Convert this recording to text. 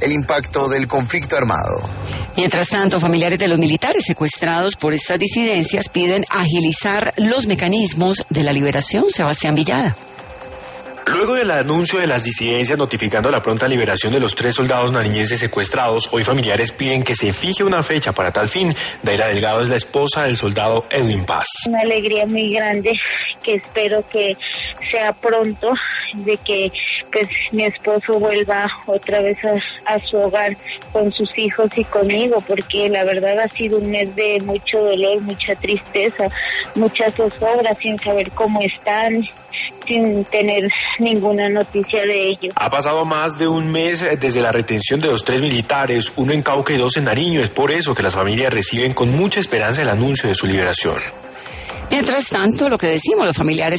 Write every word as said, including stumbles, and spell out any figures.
el impacto del conflicto armado. Mientras tanto, familiares de los militares secuestrados por estas disidencias piden agilizar los mecanismos de la liberación. Sebastián Villada. Luego del anuncio de las disidencias notificando la pronta liberación de los tres soldados nariñenses secuestrados, hoy familiares piden que se fije una fecha para tal fin. Daira Delgado es la esposa del soldado Edwin Paz. Una alegría muy grande que espero que sea pronto, de que pues mi esposo vuelva otra vez a, a su hogar con sus hijos y conmigo, porque la verdad ha sido un mes de mucho dolor, mucha tristeza, muchas zozobras sin saber cómo están, sin tener ninguna noticia de ellos. Ha pasado más de un mes desde la retención de los tres militares, uno en Cauca y dos en Nariño. Es por eso que las familias reciben con mucha esperanza el anuncio de su liberación. Mientras tanto, lo que decimos, los familiares